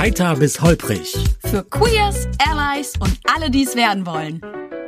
Heiter bis holprig. Für Queers, Allies und alle, die es werden wollen.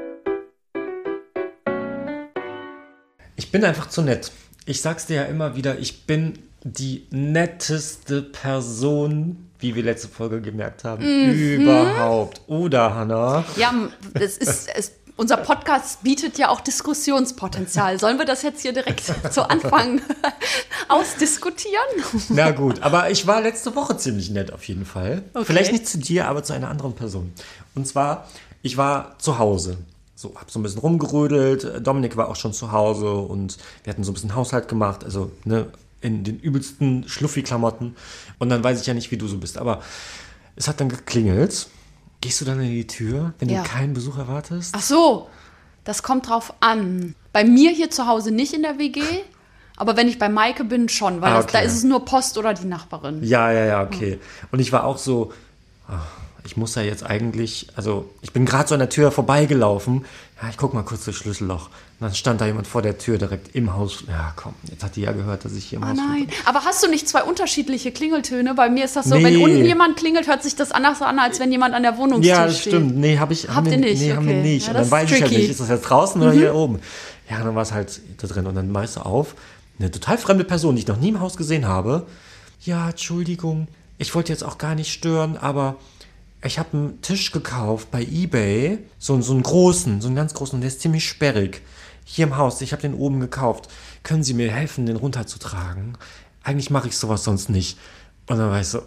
Ich bin einfach zu nett. Ich sag's dir ja immer wieder, ich bin die netteste Person, wie wir letzte Folge gemerkt haben, überhaupt. Oder, Hannah? Ja, unser Podcast bietet ja auch Diskussionspotenzial. Sollen wir das jetzt hier direkt zu Anfang ausdiskutieren? Na gut, aber ich war letzte Woche ziemlich nett auf jeden Fall. Okay. Vielleicht nicht zu dir, aber zu einer anderen Person. Und zwar, ich war zu Hause. So, hab so ein bisschen rumgerödelt. Dominik war auch schon zu Hause und wir hatten so ein bisschen Haushalt gemacht. Also, in den übelsten Schluffi-Klamotten. Und dann weiß ich ja nicht, wie du so bist. Aber es hat dann geklingelt. Gehst du dann in die Tür, wenn du keinen Besuch erwartest? Ach so, das kommt drauf an. Bei mir hier zu Hause nicht in der WG, aber wenn ich bei Maike bin, schon. Weil da ist es nur Post oder die Nachbarin. Ja, okay. Und ich war auch so, ich muss ja jetzt eigentlich, also ich bin gerade so an der Tür vorbeigelaufen. Ja, ich guck mal kurz durchs Schlüsselloch. Und dann stand da jemand vor der Tür direkt im Haus. Ja, komm, jetzt hat die ja gehört, dass ich hier im Haus bin. Nein, aber hast du nicht zwei unterschiedliche Klingeltöne? Bei mir ist das so, wenn unten jemand klingelt, hört sich das anders an, als wenn jemand an der Wohnungstür steht. Ja, das stimmt. Nee, haben wir nicht. Haben wir nicht. Ja, und dann weiß ich halt nicht, ist das jetzt draußen oder hier oben? Ja, dann war es halt da drin. Und dann machst du auf, eine total fremde Person, die ich noch nie im Haus gesehen habe. Ja, Entschuldigung, ich wollte jetzt auch gar nicht stören, aber ich habe einen Tisch gekauft bei eBay, so einen großen, so einen ganz großen, und der ist ziemlich sperrig. Hier im Haus, ich habe den oben gekauft. Können Sie mir helfen, den runterzutragen? Eigentlich mache ich sowas sonst nicht. Und dann war ich so,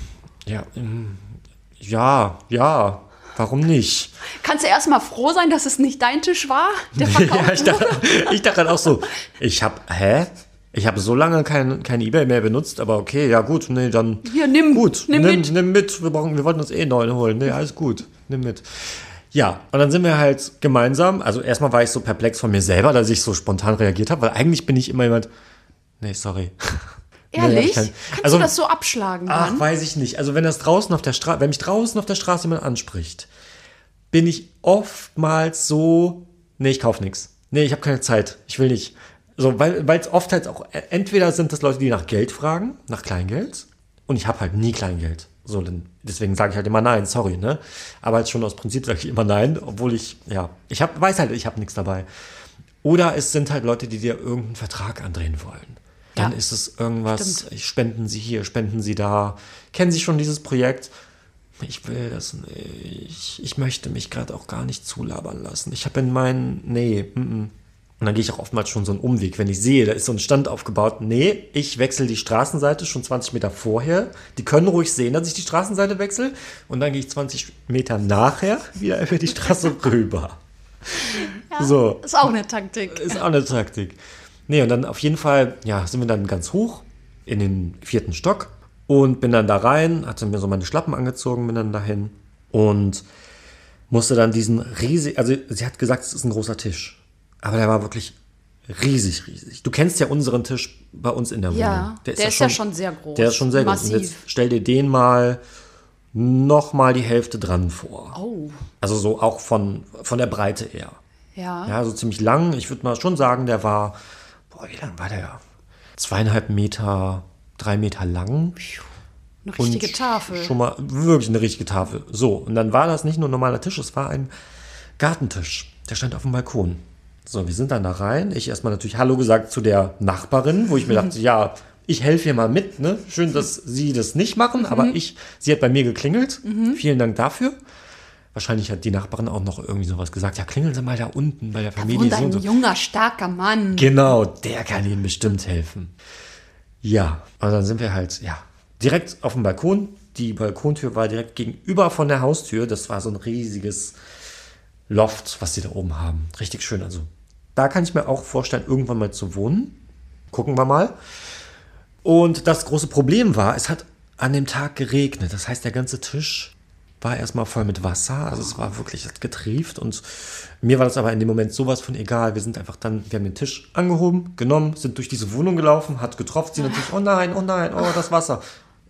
ja, warum nicht? Kannst du erstmal froh sein, dass es nicht dein Tisch war, der verkauft wurde? Ich dachte halt auch so, ich habe so lange kein eBay mehr benutzt, aber okay, ja gut, nee, dann... Hier, nimm mit. Nimm mit, wir wollten uns neuen holen. Nee, alles gut, nimm mit. Ja, und dann sind wir halt gemeinsam, also erstmal war ich so perplex von mir selber, dass ich so spontan reagiert habe, weil eigentlich bin ich immer jemand, nee, sorry. Ehrlich? Kannst du das so abschlagen dann? Ach, weiß ich nicht. Also wenn mich draußen auf der Straße jemand anspricht, bin ich oftmals so, nee, ich kauf nichts. Nee, ich habe keine Zeit, ich will nicht. So, weil es oft halt auch, entweder sind das Leute, die nach Geld fragen, nach Kleingeld, und ich habe halt nie Kleingeld. So, deswegen sage ich halt immer nein, sorry, ne? Aber halt schon aus Prinzip sage ich immer nein, obwohl ich weiß halt, ich habe nichts dabei. Oder es sind halt Leute, die dir irgendeinen Vertrag andrehen wollen. Dann ist es irgendwas, spenden Sie hier, spenden Sie da. Kennen Sie schon dieses Projekt? Ich will das nicht. Ich möchte mich gerade auch gar nicht zulabern lassen. Ich habe Und dann gehe ich auch oftmals schon so einen Umweg, wenn ich sehe, da ist so ein Stand aufgebaut. Nee, ich wechsle die Straßenseite schon 20 Meter vorher. Die können ruhig sehen, dass ich die Straßenseite wechsle. Und dann gehe ich 20 Meter nachher wieder über die Straße rüber. Ja, so. Ist auch eine Taktik. Nee, und dann auf jeden Fall, sind wir dann ganz hoch in den 4. Stock und bin dann da rein, hatte mir so meine Schlappen angezogen, bin dann dahin und musste dann diesen also sie hat gesagt, es ist ein großer Tisch. Aber der war wirklich riesig. Du kennst ja unseren Tisch bei uns in der Wohnung. Ja, der ist ja schon sehr groß. Der ist schon sehr groß. Und jetzt stell dir den mal nochmal die Hälfte dran vor. Oh. Also so auch von der Breite her. Ja. Ja, so ziemlich lang. Ich würde mal schon sagen, der war, wie lang war der? 2,5 Meter, 3 Meter lang. Eine richtige Tafel. Schon mal wirklich eine richtige Tafel. So, und dann war das nicht nur ein normaler Tisch, es war ein Gartentisch. Der stand auf dem Balkon. So, wir sind dann da rein. Ich erstmal natürlich Hallo gesagt zu der Nachbarin, wo ich mir dachte, ja, ich helfe hier mal mit. Ne? Schön, dass Sie das nicht machen, aber sie hat bei mir geklingelt. Vielen Dank dafür. Wahrscheinlich hat die Nachbarin auch noch irgendwie sowas gesagt. Ja, klingeln Sie mal da unten bei der Familie. Da wohnt ein junger, starker Mann. Genau, der kann Ihnen bestimmt helfen. Ja, und dann sind wir halt, direkt auf dem Balkon. Die Balkontür war direkt gegenüber von der Haustür. Das war so ein riesiges Loft, was sie da oben haben. Richtig schön. Also da kann ich mir auch vorstellen, irgendwann mal zu wohnen. Gucken wir mal. Und das große Problem war, es hat an dem Tag geregnet. Das heißt, der ganze Tisch war erstmal voll mit Wasser. Also es war wirklich, es hat getrieft. Und mir war das aber in dem Moment sowas von egal. Wir haben den Tisch angehoben, genommen, sind durch diese Wohnung gelaufen, hat getropft. Sie natürlich, oh nein, das Wasser.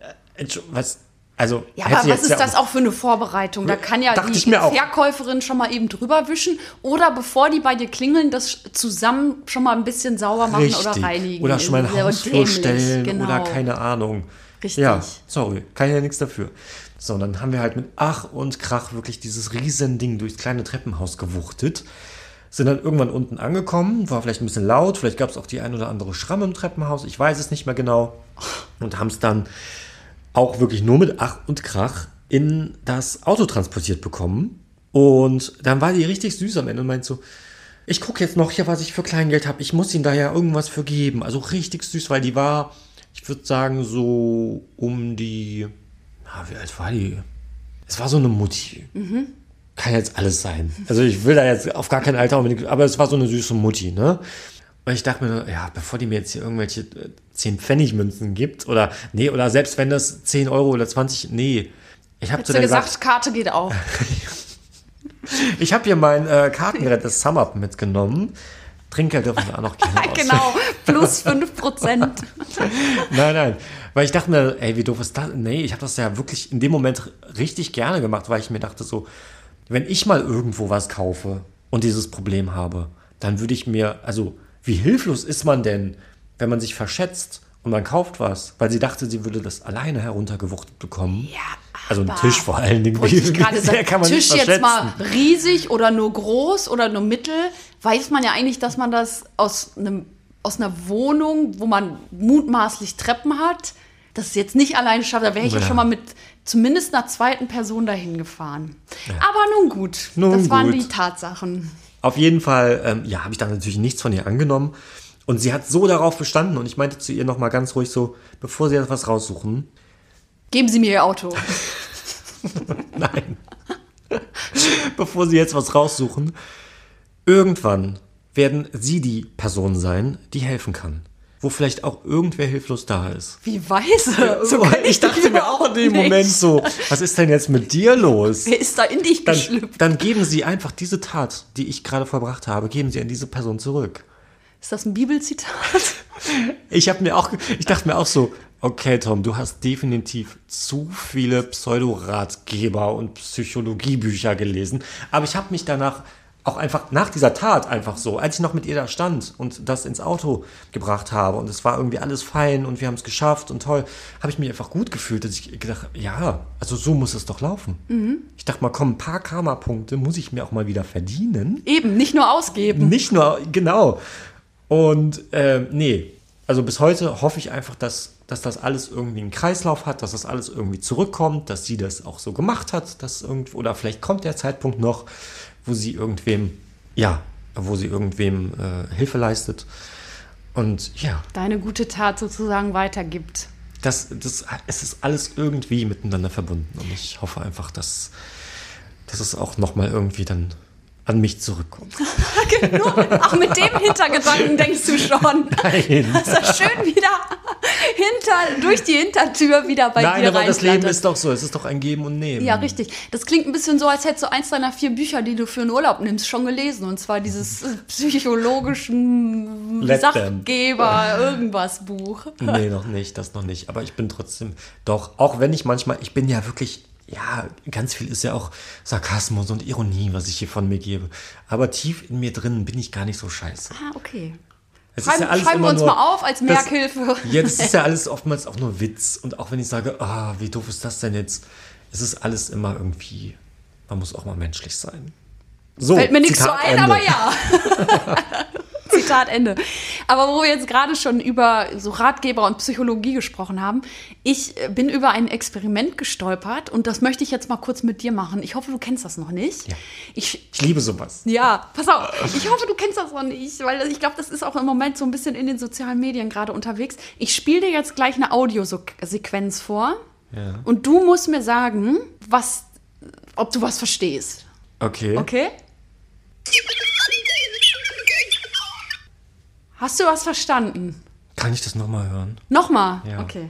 Also, ja, aber was ist das auch für eine Vorbereitung? Da kann ja die Verkäuferin schon mal eben drüber wischen oder bevor die bei dir klingeln, das zusammen schon mal ein bisschen sauber machen oder reinigen. Oder schon mal einen Hausflur stellen oder keine Ahnung. Richtig. Ja, sorry, kann ja nichts dafür. So, dann haben wir halt mit Ach und Krach wirklich dieses riesen Ding durchs kleine Treppenhaus gewuchtet. Sind dann irgendwann unten angekommen, war vielleicht ein bisschen laut, vielleicht gab es auch die ein oder andere Schramme im Treppenhaus, ich weiß es nicht mehr genau. Und haben es dann auch wirklich nur mit Ach und Krach in das Auto transportiert bekommen. Und dann war die richtig süß am Ende und meint so, ich gucke jetzt noch hier, was ich für Kleingeld habe, ich muss ihnen da ja irgendwas für geben. Also richtig süß, weil die war, ich würde sagen, so um die, wie alt war die? Es war so eine Mutti. Kann jetzt alles sein. Also ich will da jetzt auf gar kein Alter unbedingt, aber es war so eine süße Mutti, ne? Und ich dachte mir, ja, bevor die mir jetzt hier irgendwelche 10-Pfennig-Münzen gibt oder selbst wenn das 10 Euro oder 20, nee. Ich habe gesagt, Karte geht auf. Ich habe hier mein kartengerettes Sum-Up mitgenommen. Trinkgeld dürfen wir auch noch gerne aus. Genau, plus 5%. Nein, weil ich dachte mir, ey, wie doof ist das? Nee, ich habe das ja wirklich in dem Moment richtig gerne gemacht, weil ich mir dachte so, wenn ich mal irgendwo was kaufe und dieses Problem habe, dann würde ich mir, also wie hilflos ist man denn, wenn man sich verschätzt und man kauft was, weil sie dachte, sie würde das alleine heruntergewuchtet bekommen. Ja, also ein Tisch vor allen Dingen. Wollte ich gerade sagen, kann man Tisch jetzt mal riesig oder nur groß oder nur mittel, weiß man ja eigentlich, dass man das aus einer Wohnung, wo man mutmaßlich Treppen hat, das ist jetzt nicht alleine schafft. Da wäre ich ja schon mal mit zumindest einer zweiten Person dahin gefahren. Ja. Aber nun gut, das waren die Tatsachen. Auf jeden Fall, habe ich dann natürlich nichts von ihr angenommen. Und sie hat so darauf bestanden. Und ich meinte zu ihr nochmal ganz ruhig so, bevor sie etwas raussuchen. Geben Sie mir Ihr Auto. Nein. Bevor sie jetzt was raussuchen. Irgendwann werden sie die Person sein, die helfen kann. Wo vielleicht auch irgendwer hilflos da ist. Wie weise. So, ich dachte mir auch in dem Moment so, was ist denn jetzt mit dir los? Wer ist da in dich geschlüpft? Dann geben Sie einfach diese Tat, die ich gerade vollbracht habe, geben Sie an diese Person zurück. Ist das ein Bibelzitat? Ich dachte mir auch so, okay, Tom, du hast definitiv zu viele Pseudoratgeber und Psychologiebücher gelesen. Aber ich habe mich danach auch einfach nach dieser Tat einfach so, als ich noch mit ihr da stand und das ins Auto gebracht habe und es war irgendwie alles fein und wir haben es geschafft und toll, habe ich mich einfach gut gefühlt, dass ich gedacht habe, ja, also so muss es doch laufen. Ich dachte mal, komm, ein paar Karma-Punkte muss ich mir auch mal wieder verdienen. Eben, nicht nur ausgeben. Nicht nur, genau. Und nee, also bis heute hoffe ich einfach, dass das alles irgendwie einen Kreislauf hat, dass das alles irgendwie zurückkommt, dass sie das auch so gemacht hat, dass oder vielleicht kommt der Zeitpunkt noch, wo sie irgendwem Hilfe leistet und ja. Deine gute Tat sozusagen weitergibt. Es ist alles irgendwie miteinander verbunden und ich hoffe einfach, dass es auch nochmal irgendwie dann an mich zurückkommt. Genau. Ach, mit dem Hintergedanken denkst du schon. Nein. Dass er schön wieder durch die Hintertür wieder bei dir reinflattert. Nein, aber das Leben ist doch so. Es ist doch ein Geben und Nehmen. Ja, richtig. Das klingt ein bisschen so, als hättest du eins deiner 4 Bücher, die du für einen Urlaub nimmst, schon gelesen. Und zwar dieses psychologischen Sachgeber irgendwas Buch. Nee, noch nicht. Das noch nicht. Aber ich bin trotzdem doch, auch wenn ich manchmal, ich bin ja wirklich, ja, ganz viel ist ja auch Sarkasmus und Ironie, was ich hier von mir gebe. Aber tief in mir drin bin ich gar nicht so scheiße. Ah, okay. Schreiben wir uns mal auf als Merkhilfe. Ja, das ist ja alles oftmals auch nur Witz. Und auch wenn ich sage, wie doof ist das denn jetzt? Es ist alles immer irgendwie, man muss auch mal menschlich sein. So, fällt mir nichts so ein, Ende. aber ja. Zitat Ende. Aber wo wir jetzt gerade schon über so Ratgeber und Psychologie gesprochen haben, ich bin über ein Experiment gestolpert und das möchte ich jetzt mal kurz mit dir machen. Ich hoffe, du kennst das noch nicht. Ja. Ich liebe sowas. Ja, pass auf. Ich hoffe, du kennst das noch nicht, weil ich glaube, das ist auch im Moment so ein bisschen in den sozialen Medien gerade unterwegs. Ich spiele dir jetzt gleich eine Audiosequenz vor und du musst mir sagen, ob du was verstehst. Okay. Okay? Hast du was verstanden? Kann ich das nochmal hören? Nochmal? Ja. Okay.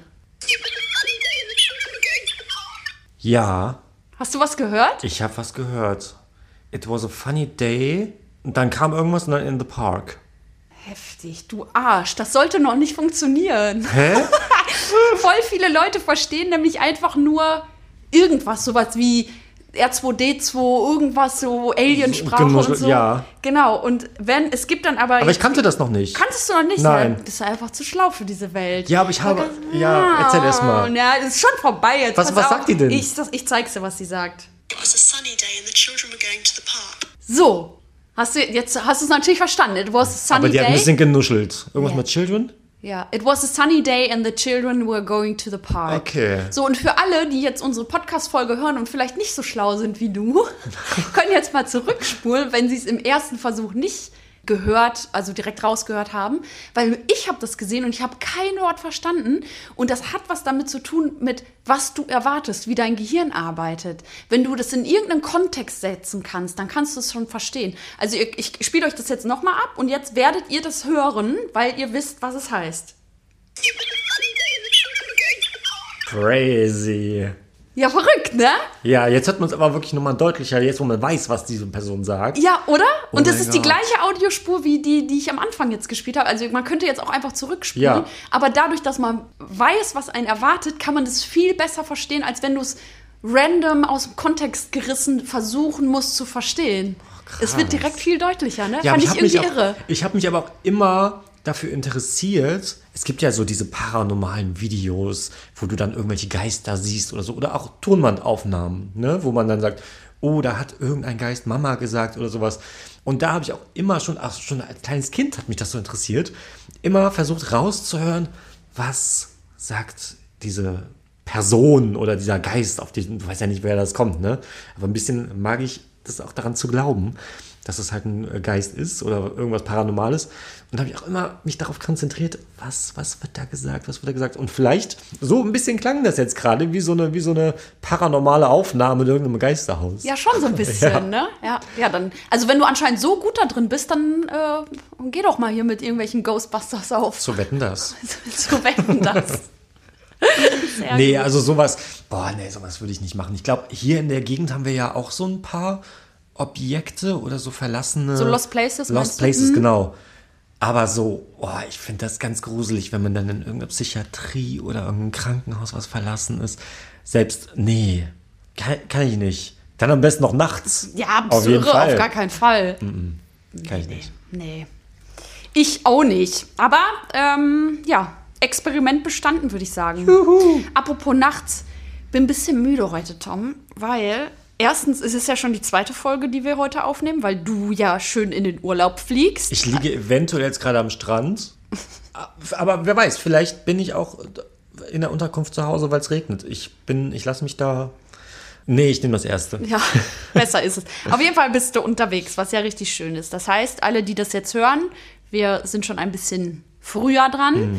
Ja. Hast du was gehört? Ich habe was gehört. It was a funny day. Und dann kam irgendwas und dann in the park. Heftig, du Arsch. Das sollte noch nicht funktionieren. Hä? Voll viele Leute verstehen nämlich einfach nur irgendwas, sowas wie R2D2, irgendwas, so Aliensprache und so. Ja. Genau, und es gibt dann aber... Aber ich kannte das noch nicht. Kanntest du noch nicht? Nein. Ja, bist du einfach zu schlau für diese Welt. Ja, aber ich habe... Ja, erzähl erst mal. Ja, ist schon vorbei jetzt. Was sagt die denn? Ich zeig's dir, was sie sagt. It was a sunny day and the children were going to the park. So, hast du es natürlich verstanden. It was a sunny Aber die day. hat ein bisschen genuschelt. Irgendwas Ja. mit Children? Ja, it was a sunny day and the children were going to the park. Okay. So, und für alle, die jetzt unsere Podcast-Folge hören und vielleicht nicht so schlau sind wie du, können jetzt mal zurückspulen, wenn sie es im ersten Versuch nicht gehört, also direkt rausgehört haben, weil ich habe das gesehen und ich habe kein Wort verstanden und das hat was damit zu tun mit, was du erwartest, wie dein Gehirn arbeitet. Wenn du das in irgendeinen Kontext setzen kannst, dann kannst du es schon verstehen. Also ich spiele euch das jetzt nochmal ab und jetzt werdet ihr das hören, weil ihr wisst, was es heißt. Crazy. Ja, verrückt, ne? Ja, jetzt hört man es aber wirklich nochmal deutlicher, jetzt wo man weiß, was diese Person sagt. Ja, oder? Oh Und das mein ist die Gott. gleiche Audiospur wie die ich am Anfang jetzt gespielt habe. Also man könnte jetzt auch einfach zurückspulen. Ja. Aber dadurch, dass man weiß, was einen erwartet, kann man das viel besser verstehen, als wenn du es random aus dem Kontext gerissen versuchen musst zu verstehen. Es wird direkt viel deutlicher, ne? Ja, Fand aber ich irgendwie irre. Ich habe mich aber auch immer dafür interessiert. Es gibt ja so diese paranormalen Videos, wo du dann irgendwelche Geister siehst oder so. Oder auch Tonbandaufnahmen, ne? Wo man dann sagt, oh, da hat irgendein Geist Mama gesagt oder sowas. Und da habe ich auch immer schon als kleines Kind hat mich das so interessiert, immer versucht rauszuhören, was sagt diese Person oder dieser Geist, auf den, du weißt ja nicht, wer das kommt, ne? Aber ein bisschen mag ich das auch daran zu glauben, dass es halt ein Geist ist oder irgendwas Paranormales. Und da habe ich auch immer mich darauf konzentriert, was wird da gesagt, was wird da gesagt. Und vielleicht, so ein bisschen klang das jetzt gerade, wie so eine paranormale Aufnahme in irgendeinem Geisterhaus. Ja, schon so ein bisschen, Ja. ne? Ja, dann, also wenn du anscheinend so gut da drin bist, dann geh doch mal hier mit irgendwelchen Ghostbusters auf. So wetten das. So wetten das. Sehr Nee, gut. also sowas würde ich nicht machen. Ich glaube, hier in der Gegend haben wir ja auch so ein paar Objekte oder so verlassene... So Lost Places, Lost meinst du? Places, genau. Aber so, ich finde das ganz gruselig, wenn man dann in irgendeiner Psychiatrie oder irgendein Krankenhaus, was verlassen ist. Selbst, nee, kann ich nicht. Dann am besten noch nachts. Ja, bist auf du jeden irre, Fall. auf gar keinen Fall. Kann ich nicht. Nee. Ich auch nicht. Aber, ja, Experiment bestanden, würde ich sagen. Juhu. Apropos nachts, bin ein bisschen müde heute, Tom, weil erstens ist es ja schon die zweite Folge, die wir heute aufnehmen, weil du ja schön in den Urlaub fliegst. Ich liege eventuell jetzt gerade am Strand. Aber wer weiß, vielleicht bin ich auch in der Unterkunft zu Hause, weil es regnet. Ich lasse mich da... Nee, ich nehme das Erste. Ja, besser ist es. Auf jeden Fall bist du unterwegs, was ja richtig schön ist. Das heißt, alle, die das jetzt hören, wir sind schon ein bisschen früher dran.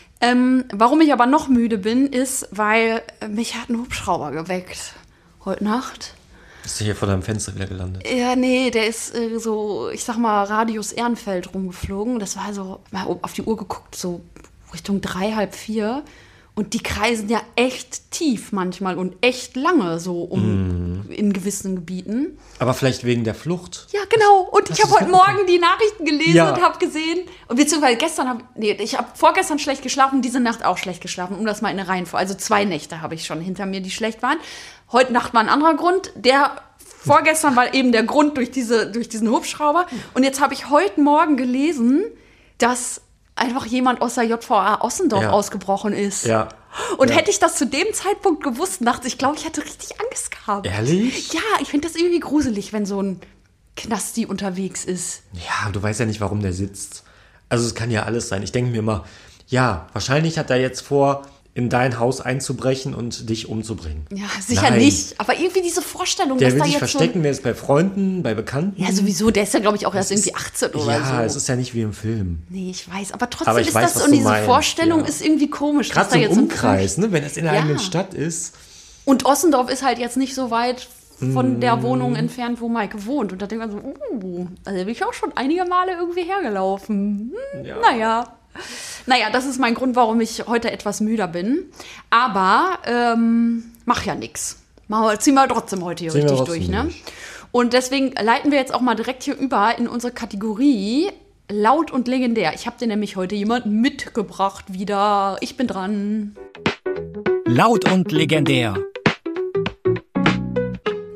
Warum ich aber noch müde bin, ist, weil mich hat ein Hubschrauber geweckt. Heute Nacht. Bist du hier vor deinem Fenster wieder gelandet? Ja, nee, der ist so, ich sag mal, Radius Ehrenfeld rumgeflogen. Das war so, mal auf die Uhr geguckt, so Richtung 3, halb 4. Und die kreisen ja echt tief manchmal und echt lange so in gewissen Gebieten. Aber vielleicht wegen der Flucht. Ja, genau. Und ich habe heute Morgen die Nachrichten gelesen Ja. und habe gesehen, und beziehungsweise ich habe vorgestern schlecht geschlafen, diese Nacht auch schlecht geschlafen, um das mal in eine Reihenfolge. Also 2 Nächte habe ich schon hinter mir, die schlecht waren. Heute Nacht war ein anderer Grund. Vorgestern war eben der Grund durch diesen Hubschrauber. Und jetzt habe ich heute Morgen gelesen, dass einfach jemand aus der JVA Ossendorf ausgebrochen ist. Ja. Und hätte ich das zu dem Zeitpunkt gewusst nachts, ich glaube, ich hätte richtig Angst gehabt. Ehrlich? Ja, ich finde das irgendwie gruselig, wenn so ein Knasti unterwegs ist. Ja, du weißt ja nicht, warum der sitzt. Also es kann ja alles sein. Ich denke mir immer, ja, wahrscheinlich hat er jetzt vor, in dein Haus einzubrechen und dich umzubringen. Ja, sicher Nein. nicht. Aber irgendwie diese Vorstellung, Der dass will da sich jetzt verstecken, der ist bei Freunden, bei Bekannten. Ja, sowieso, der ist ja, glaube ich, auch erst irgendwie 18 oder so. Ja, es ist ja nicht wie im Film. Nee, ich weiß. Aber trotzdem Aber ich ist weiß, das, was und du diese meinst, Vorstellung ja. ist irgendwie komisch. Gerade dass so da im jetzt Umkreis, ne? Wenn es in der Ja. eigenen Stadt ist. Und Ossendorf ist halt jetzt nicht so weit von der Wohnung entfernt, wo Maike wohnt. Und da denkt man so, also da bin ich auch schon einige Male irgendwie hergelaufen. Ja. Naja, das ist mein Grund, warum ich heute etwas müder bin. Aber mach ja nix. Ziehen wir trotzdem heute hier Ziehen wir richtig trotzdem durch, ne? durch. Und deswegen leiten wir jetzt auch mal direkt hier über in unsere Kategorie Laut und legendär. Ich habe dir nämlich heute jemanden mitgebracht wieder. Ich bin dran. Laut und legendär. Ich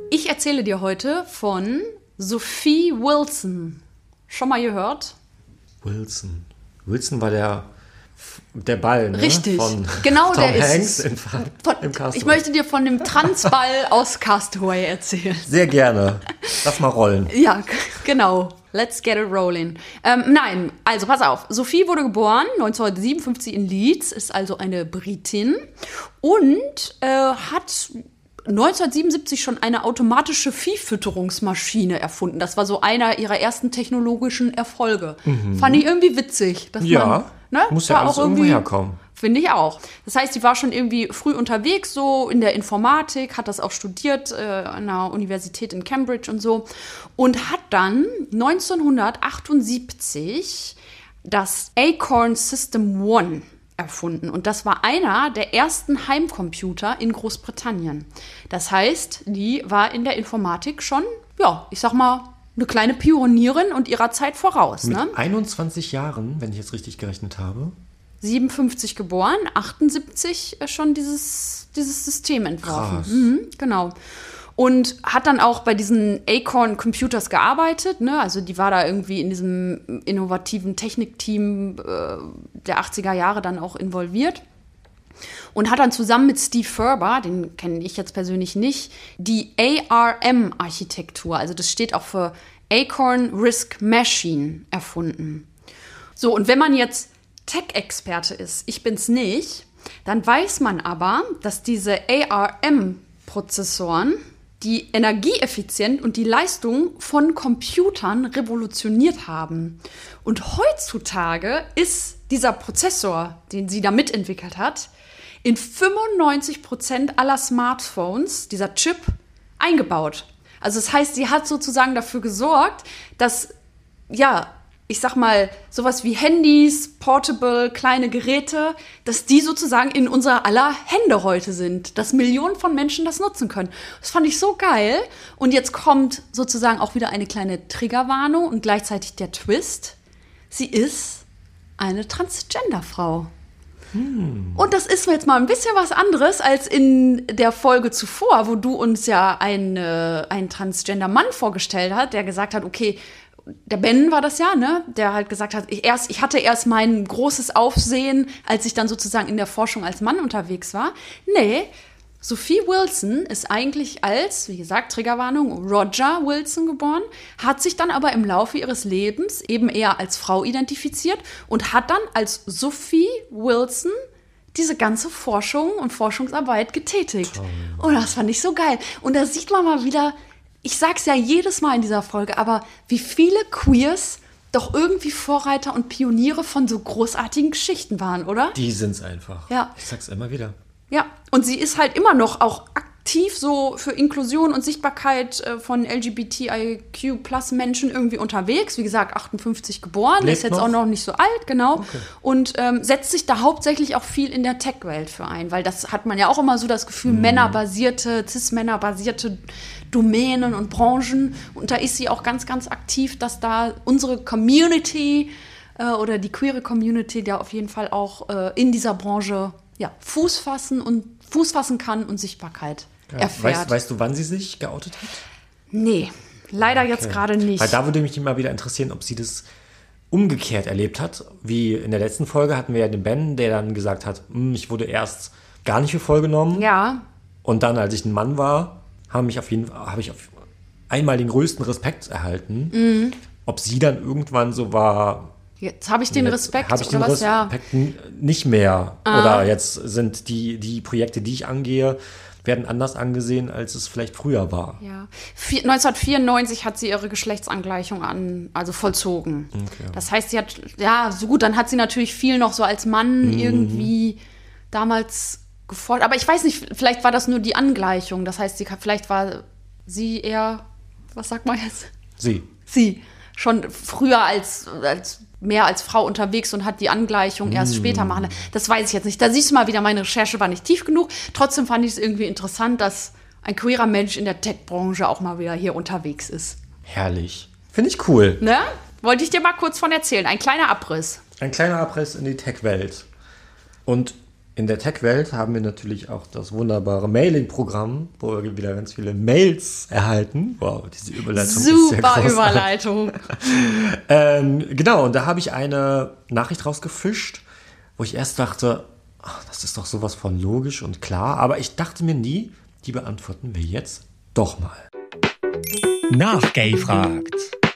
erzähle dir heute von Sophie Wilson. Schon mal gehört? Wilson. Wilson war der Ball, ne? Richtig, Von genau, Tom der Hanks ist im Castaway. Ich möchte dir von dem Transball aus Castaway erzählen. Sehr gerne. Lass mal rollen. Ja, genau. Let's get it rolling. Nein, also pass auf. Sophie wurde geboren 1957 in Leeds, ist also eine Britin und hat 1977 schon eine automatische Viehfütterungsmaschine erfunden. Das war so einer ihrer ersten technologischen Erfolge. Fand ich irgendwie witzig. Dass man, muss ja alles irgendwo herkommen. Finde ich auch. Das heißt, sie war schon irgendwie früh unterwegs, so in der Informatik, hat das auch studiert an der Universität in Cambridge und so. Und hat dann 1978 das Acorn System One erfunden. Und das war einer der ersten Heimcomputer in Großbritannien. Das heißt, die war in der Informatik schon, ja, ich sag mal, eine kleine Pionierin und ihrer Zeit voraus. Mit ne? 21 Jahren, wenn ich jetzt richtig gerechnet habe. 57 geboren, 78 schon dieses System entworfen. Krass. Genau. Und hat dann auch bei diesen Acorn Computers gearbeitet. Ne? Also die war da irgendwie in diesem innovativen Technikteam der 80er Jahre dann auch involviert. Und hat dann zusammen mit Steve Ferber, den kenne ich jetzt persönlich nicht, die ARM-Architektur, also das steht auch für Acorn Risk Machine, erfunden. So, und wenn man jetzt Tech-Experte ist, ich bin's nicht, dann weiß man aber, dass diese ARM-Prozessoren die Energieeffizienz und die Leistung von Computern revolutioniert haben. Und heutzutage ist dieser Prozessor, den sie da mitentwickelt hat, in 95% aller Smartphones, dieser Chip, eingebaut. Also das heißt, sie hat sozusagen dafür gesorgt, dass, ja, ich sag mal, sowas wie Handys, Portable, kleine Geräte, dass die sozusagen in unser aller Hände heute sind, dass Millionen von Menschen das nutzen können. Das fand ich so geil. Und jetzt kommt sozusagen auch wieder eine kleine Triggerwarnung und gleichzeitig der Twist. Sie ist eine Transgender-Frau. Und das ist jetzt mal ein bisschen was anderes als in der Folge zuvor, wo du uns ja einen Transgender-Mann vorgestellt hast, der gesagt hat, okay, der Ben war das ja, ne? Der halt gesagt hat, ich hatte erst mein großes Aufsehen, als ich dann sozusagen in der Forschung als Mann unterwegs war. Nee, Sophie Wilson ist eigentlich als, wie gesagt, Triggerwarnung, Roger Wilson geboren, hat sich dann aber im Laufe ihres Lebens eben eher als Frau identifiziert und hat dann als Sophie Wilson diese ganze Forschung und Forschungsarbeit getätigt. Toll. Und das fand ich so geil. Und da sieht man mal wieder, ich sag's ja jedes Mal in dieser Folge, aber wie viele Queers doch irgendwie Vorreiter und Pioniere von so großartigen Geschichten waren, oder? Die sind's einfach. Ja. Ich sag's immer wieder. Ja, und sie ist halt immer noch auch aktiv so für Inklusion und Sichtbarkeit von LGBTIQ-Plus-Menschen irgendwie unterwegs. Wie gesagt, 58 geboren, Lebt ist jetzt noch? auch noch nicht so alt, genau. Okay. Und setzt sich da hauptsächlich auch viel in der Tech-Welt für ein, weil das hat man ja auch immer so das Gefühl, cis-männerbasierte Domänen und Branchen. Und da ist sie auch ganz, ganz aktiv, dass da unsere Community oder die queere Community da auf jeden Fall auch in dieser Branche Fuß fassen kann und Sichtbarkeit erfährt. Weißt du, wann sie sich geoutet hat? Nee, leider jetzt gerade nicht. Weil da würde mich immer wieder interessieren, ob sie das umgekehrt erlebt hat. Wie in der letzten Folge hatten wir ja den Ben, der dann gesagt hat, ich wurde erst gar nicht für voll genommen. Ja. Und dann, als ich ein Mann war, habe ich auf einmal den größten Respekt erhalten. Ob sie dann irgendwann so war, jetzt habe ich den Respekt habe ich den oder was? Respekt nicht mehr. Oder jetzt sind die Projekte, die ich angehe, werden anders angesehen, als es vielleicht früher war. Ja. 1994 hat sie ihre Geschlechtsangleichung vollzogen. Okay. Das heißt, sie hat, dann hat sie natürlich viel noch so als Mann irgendwie damals gefolgt. Aber ich weiß nicht, vielleicht war das nur die Angleichung. Das heißt, vielleicht war sie eher, was sagt man jetzt? Sie. Schon früher mehr als Frau unterwegs und hat die Angleichung erst später machen. Das weiß ich jetzt nicht. Da siehst du mal wieder, meine Recherche war nicht tief genug. Trotzdem fand ich es irgendwie interessant, dass ein queerer Mensch in der Tech-Branche auch mal wieder hier unterwegs ist. Herrlich. Finde ich cool. Ne? Wollte ich dir mal kurz von erzählen. Ein kleiner Abriss. Ein kleiner Abriss in die Tech-Welt. Und In der Tech-Welt haben wir natürlich auch das wunderbare Mailing-Programm, wo wir wieder ganz viele Mails erhalten. Wow, diese Überleitung ist sehr Super großartig. Überleitung. Genau, und da habe ich eine Nachricht rausgefischt, wo ich erst dachte, ach, das ist doch sowas von logisch und klar. Aber ich dachte mir nie, die beantworten wir jetzt doch mal. Nachgefragt.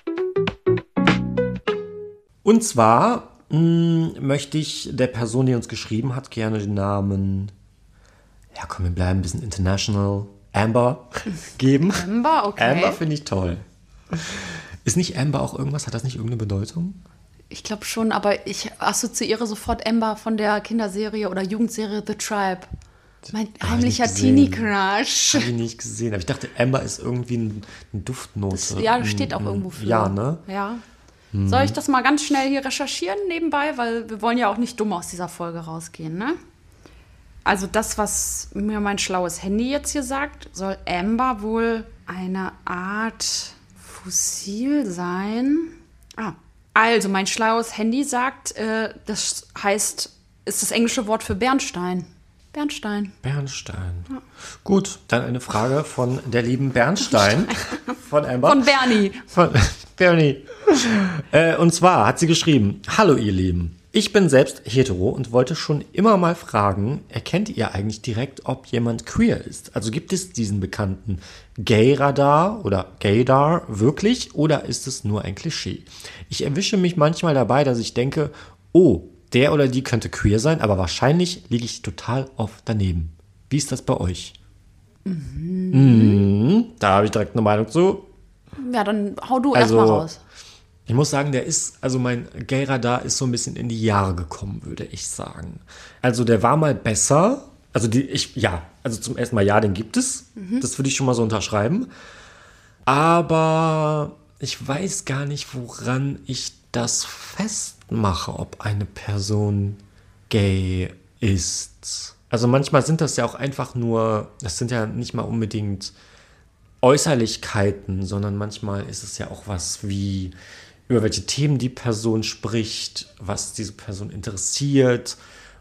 Und zwar möchte ich der Person, die uns geschrieben hat, gerne den Namen, ja komm, wir bleiben ein bisschen international, Amber geben. Amber, okay. Amber finde ich toll. Ist nicht Amber auch irgendwas? Hat das nicht irgendeine Bedeutung? Ich glaube schon, aber ich assoziiere sofort Amber von der Kinderserie oder Jugendserie The Tribe. Mein heimlicher Teenie-Crush. Habe ich nicht gesehen. Aber ich dachte, Amber ist irgendwie eine Duftnote. Ja, das steht auch irgendwo für. Ja, ne? Ja. Soll ich das mal ganz schnell hier recherchieren nebenbei? Weil wir wollen ja auch nicht dumm aus dieser Folge rausgehen, ne? Also das, was mir mein schlaues Handy jetzt hier sagt, soll Amber wohl eine Art Fossil sein. Also mein schlaues Handy sagt, das heißt, ist das englische Wort für Bernstein. Bernstein. Bernstein. Ja. Gut, dann eine Frage von der lieben Bernstein. Von Amber. Von Bernie. Von Bernie. Und zwar hat sie geschrieben: Hallo ihr Lieben, ich bin selbst hetero und wollte schon immer mal fragen, erkennt ihr eigentlich direkt, ob jemand queer ist? Also gibt es diesen bekannten Gay-Radar oder Gaydar wirklich oder ist es nur ein Klischee? Ich erwische mich manchmal dabei, dass ich denke, oh, der oder die könnte queer sein, aber wahrscheinlich liege ich total oft daneben. Wie ist das bei euch? Da habe ich direkt eine Meinung zu. Ja, dann hau du erstmal raus. Ich muss sagen, mein Gay-Radar ist so ein bisschen in die Jahre gekommen, würde ich sagen. Also der war mal besser. Also zum ersten Mal ja, den gibt es. Das würde ich schon mal so unterschreiben. Aber ich weiß gar nicht, woran ich das festmache, ob eine Person gay ist. Also manchmal sind das ja auch einfach nur, das sind ja nicht mal unbedingt Äußerlichkeiten, sondern manchmal ist es ja auch was wie, über welche Themen die Person spricht, was diese Person interessiert.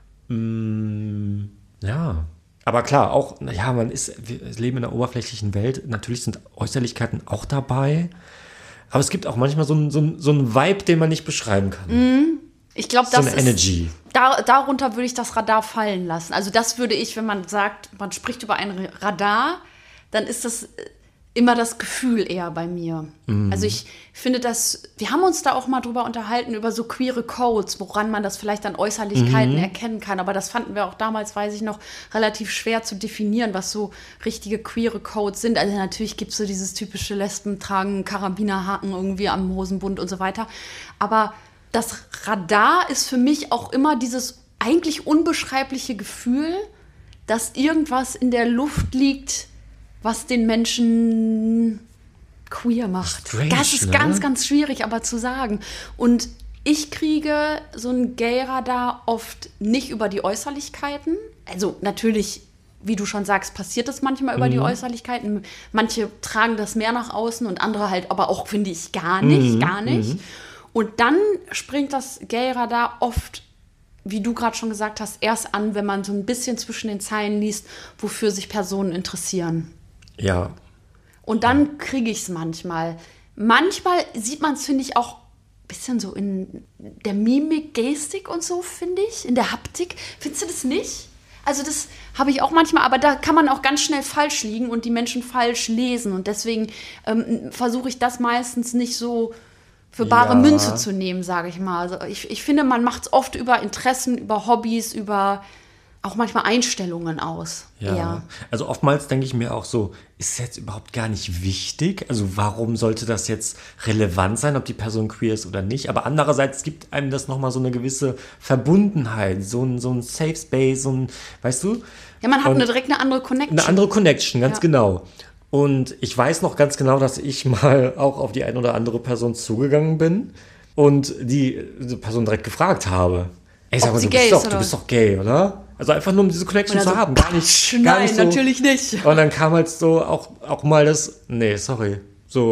Ja, aber klar, auch, wir leben in einer oberflächlichen Welt, natürlich sind Äußerlichkeiten auch dabei, aber es gibt auch manchmal so einen Vibe, den man nicht beschreiben kann. Ich glaube, so eine Energy. Darunter würde ich das Radar fallen lassen. Also das würde ich, wenn man sagt, man spricht über ein Radar, dann ist das immer das Gefühl eher bei mir. Also ich finde wir haben uns da auch mal drüber unterhalten, über so queere Codes, woran man das vielleicht an Äußerlichkeiten erkennen kann. Aber das fanden wir auch damals, weiß ich noch, relativ schwer zu definieren, was so richtige queere Codes sind. Also natürlich gibt es so dieses typische Lesben tragen Karabinerhaken irgendwie am Hosenbund und so weiter. Aber das Radar ist für mich auch immer dieses eigentlich unbeschreibliche Gefühl, dass irgendwas in der Luft liegt, was den Menschen queer macht. Strange, das ist ganz, ganz schwierig aber zu sagen. Und ich kriege so ein Gay-Radar oft nicht über die Äußerlichkeiten. Also natürlich, wie du schon sagst, passiert das manchmal über die Äußerlichkeiten. Manche tragen das mehr nach außen und andere halt aber auch, finde ich, gar nicht. Und dann springt das Gay-Radar oft, wie du gerade schon gesagt hast, erst an, wenn man so ein bisschen zwischen den Zeilen liest, wofür sich Personen interessieren. Ja. Und dann kriege ich es manchmal. Manchmal sieht man es, finde ich, auch ein bisschen so in der Mimik, Gestik und so, finde ich, in der Haptik. Findest du das nicht? Also das habe ich auch manchmal, aber da kann man auch ganz schnell falsch liegen und die Menschen falsch lesen. Und deswegen versuche ich das meistens nicht so für bare Münze zu nehmen, sage ich mal. Also ich finde, man macht es oft über Interessen, über Hobbys, über auch manchmal Einstellungen aus. Ja, eher. Also oftmals denke ich mir auch so, ist es jetzt überhaupt gar nicht wichtig? Also warum sollte das jetzt relevant sein, ob die Person queer ist oder nicht? Aber andererseits gibt einem das nochmal so eine gewisse Verbundenheit, so ein Safe Space, weißt du? Ja, man hat direkt eine andere Connection. Eine andere Connection, ganz genau. Und ich weiß noch ganz genau, dass ich mal auch auf die eine oder andere Person zugegangen bin und diese Person direkt gefragt habe. Ey, sag mal, du bist doch gay, oder? Also einfach nur, um diese Connection zu haben. Gar nicht Nein, so. natürlich nicht. Und dann kam halt so auch mal das, nee, sorry. So,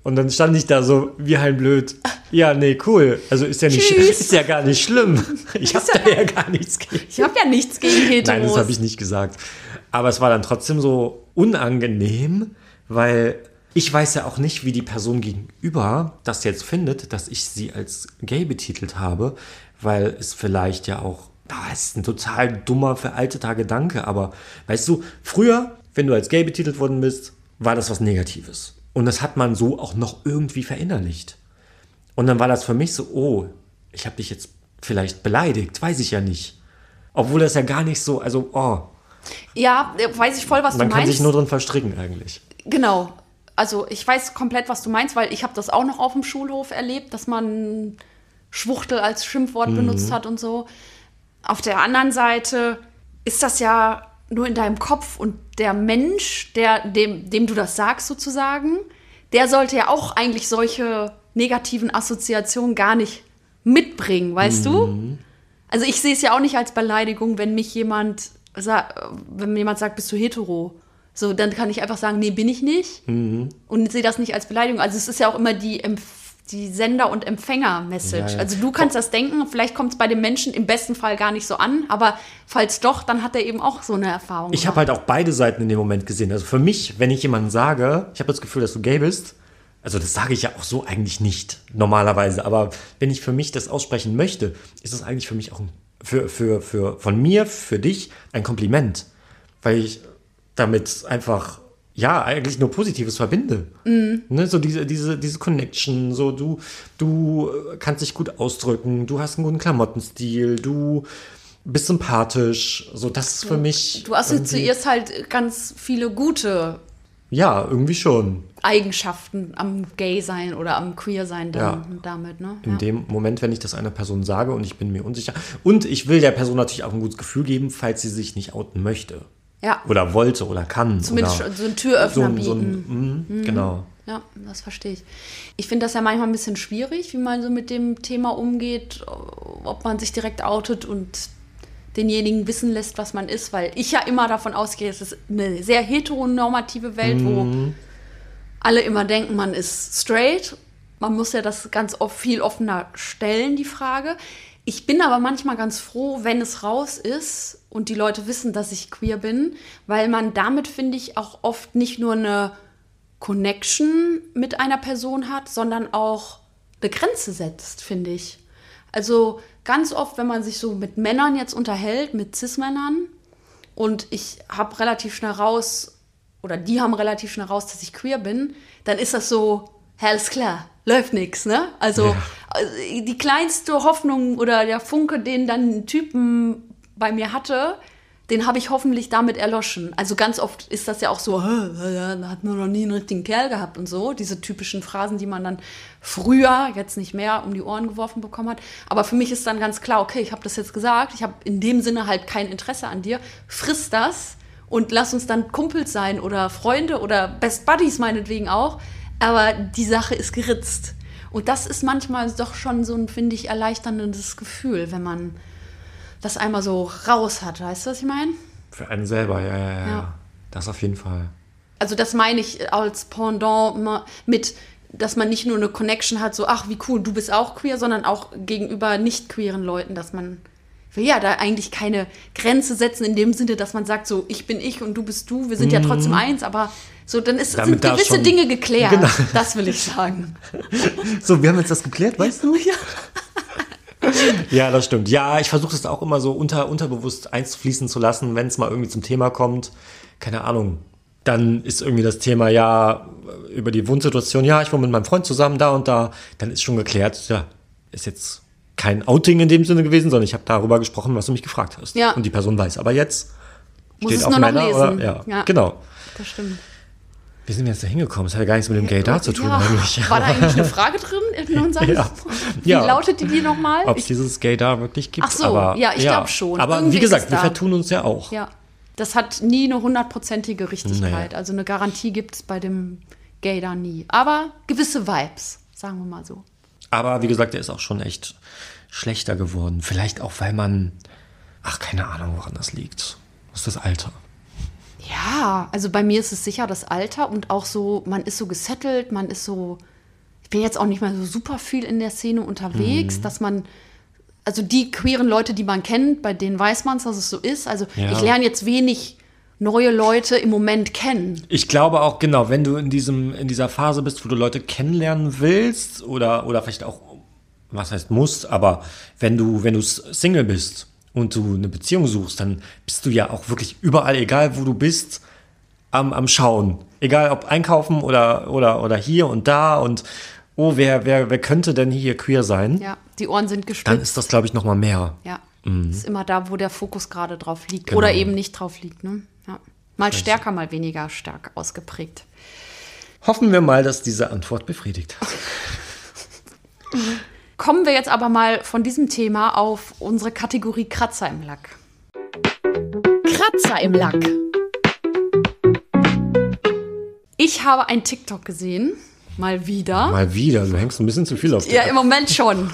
Und dann stand ich da so wie ein Blöd. Ja, nee, cool. Also ist ja gar nicht schlimm. Ich habe da ja gar nichts gegen. Ich habe ja nichts gegen Heteros. Nein, das habe ich nicht gesagt. Aber es war dann trotzdem so unangenehm, weil ich weiß ja auch nicht, wie die Person gegenüber das jetzt findet, dass ich sie als gay betitelt habe, weil es vielleicht ja auch, das ist ein total dummer, veralteter Gedanke, aber weißt du, früher, wenn du als gay betitelt worden bist, war das was Negatives. Und das hat man so auch noch irgendwie verinnerlicht. Und dann war das für mich so, oh, ich habe dich jetzt vielleicht beleidigt, weiß ich ja nicht. Obwohl das ja gar nicht so, also, oh. Ja, weiß ich voll, was du meinst. Man kann sich nur drin verstricken eigentlich. Genau. Also ich weiß komplett, was du meinst, weil ich habe das auch noch auf dem Schulhof erlebt, dass man Schwuchtel als Schimpfwort benutzt hat und so. Auf der anderen Seite ist das ja nur in deinem Kopf und der Mensch, dem du das sagst sozusagen, der sollte ja auch eigentlich solche negativen Assoziationen gar nicht mitbringen, weißt du? Also ich sehe es ja auch nicht als Beleidigung, wenn jemand sagt, bist du hetero? So, dann kann ich einfach sagen, nee, bin ich nicht. Und sehe das nicht als Beleidigung. Also es ist ja auch immer die Sender- und Empfänger-Message. Ja. Also du kannst das denken, vielleicht kommt es bei dem Menschen im besten Fall gar nicht so an, aber falls doch, dann hat er eben auch so eine Erfahrung Ich habe halt auch beide Seiten in dem Moment gesehen. Also für mich, wenn ich jemandem sage, ich habe das Gefühl, dass du gay bist, also das sage ich ja auch so eigentlich nicht normalerweise, aber wenn ich für mich das aussprechen möchte, ist das eigentlich für mich auch von mir, für dich ein Kompliment, weil ich damit einfach ja, eigentlich nur Positives verbinde. Ne, so diese Connection, so du kannst dich gut ausdrücken, du hast einen guten Klamottenstil, du bist sympathisch, so das ist für mich. Du assoziierst halt ganz viele gute ja, irgendwie schon. Eigenschaften am Gay-Sein oder am Queer-Sein damit, ne? In dem Moment, wenn ich das einer Person sage und ich bin mir unsicher. Und ich will der Person natürlich auch ein gutes Gefühl geben, falls sie sich nicht outen möchte. Ja. Oder wollte oder kann. Zumindest so einen Türöffner bieten. Genau. Ja, das verstehe ich. Ich finde das ja manchmal ein bisschen schwierig, wie man so mit dem Thema umgeht, ob man sich direkt outet und denjenigen wissen lässt, was man ist, weil ich ja immer davon ausgehe, es ist eine sehr heteronormative Welt, wo alle immer denken, man ist straight. Man muss ja das ganz oft viel offener stellen, die Frage. Ich bin aber manchmal ganz froh, wenn es raus ist und die Leute wissen, dass ich queer bin, weil man damit, finde ich, auch oft nicht nur eine Connection mit einer Person hat, sondern auch eine Grenze setzt, finde ich. Also ganz oft, wenn man sich so mit Männern jetzt unterhält, mit Cis-Männern, und ich habe relativ schnell raus, oder die haben relativ schnell raus, dass ich queer bin, dann ist das so, alles klar, läuft nix, ne? Also die kleinste Hoffnung oder der Funke, den dann ein Typen bei mir hatte, den habe ich hoffentlich damit erloschen. Also ganz oft ist das ja auch so, da hat man noch nie einen richtigen Kerl gehabt und so. Diese typischen Phrasen, die man dann früher, jetzt nicht mehr, um die Ohren geworfen bekommen hat. Aber für mich ist dann ganz klar, okay, ich habe das jetzt gesagt, ich habe in dem Sinne halt kein Interesse an dir. Friss das und lass uns dann Kumpels sein oder Freunde oder Best Buddies meinetwegen auch. Aber die Sache ist geritzt. Und das ist manchmal doch schon so ein, finde ich, erleichterndes Gefühl, wenn man das einmal so raus hat. Weißt du, was ich meine? Für einen selber, ja. Das auf jeden Fall. Also das meine ich als Pendant mit, dass man nicht nur eine Connection hat, so, ach, wie cool, du bist auch queer, sondern auch gegenüber nicht queeren Leuten, dass man will ja da eigentlich keine Grenze setzen in dem Sinne, dass man sagt, so, ich bin ich und du bist du, wir sind ja trotzdem eins, aber so, dann sind gewisse Dinge geklärt. Genau. Das will ich sagen. So, wir haben jetzt das geklärt, weißt du? Ja. Ja, das stimmt. Ja, ich versuche es auch immer so unterbewusst einfließen zu lassen, wenn es mal irgendwie zum Thema kommt. Keine Ahnung. Dann ist irgendwie das Thema, ja, über die Wohnsituation, ja, ich wohne mit meinem Freund zusammen, da und da. Dann ist schon geklärt, ja, ist jetzt kein Outing in dem Sinne gewesen, sondern ich habe darüber gesprochen, was du mich gefragt hast. Ja. Und die Person weiß. Aber jetzt muss steht es auf nur noch Männer, lesen. Oder? Ja, genau. Das stimmt. Wie sind wir jetzt da hingekommen? Das hat ja gar nichts mit dem Gaydar zu tun eigentlich. War da eigentlich eine Frage drin in unserem? Ja. Wie lautete die nochmal? Ob es dieses Gaydar wirklich gibt. Ach so, aber, ja, ich glaube schon. Aber Irgendwie wie gesagt, wir da. vertun uns ja auch. Ja, das hat nie eine 100%ige Richtigkeit. Naja. Also eine Garantie gibt es bei dem Gaydar nie. Aber gewisse Vibes, sagen wir mal so. Aber wie gesagt, der ist auch schon echt schlechter geworden. Vielleicht auch, weil man, keine Ahnung, woran das liegt. Das ist das Alter. Ja, also bei mir ist es sicher das Alter und auch so, man ist so gesettelt, man ist so ich bin jetzt auch nicht mehr so super viel in der Szene unterwegs, dass man, also die queeren Leute, die man kennt, bei denen weiß man es, dass es so ist. Also ich lerne jetzt wenig neue Leute im Moment kennen. Ich glaube auch, genau, wenn du in dieser Phase bist, wo du Leute kennenlernen willst oder vielleicht auch, was heißt musst, aber wenn du Single bist und du eine Beziehung suchst, dann bist du ja auch wirklich überall, egal wo du bist, am Schauen. Egal ob einkaufen oder hier und da und wer könnte denn hier queer sein? Ja, die Ohren sind gespitzt. Dann ist das, glaube ich, noch mal mehr. Ja, ist immer da, wo der Fokus gerade drauf liegt. Genau. Oder eben nicht drauf liegt. Ne? Ja. Mal stärker, mal weniger stark ausgeprägt. Hoffen wir mal, dass diese Antwort befriedigt. Kommen wir jetzt aber mal von diesem Thema auf unsere Kategorie Kratzer im Lack. Kratzer im Lack. Ich habe ein TikTok gesehen, mal wieder. Mal wieder, du hängst ein bisschen zu viel auf Ja, dir. im Moment schon.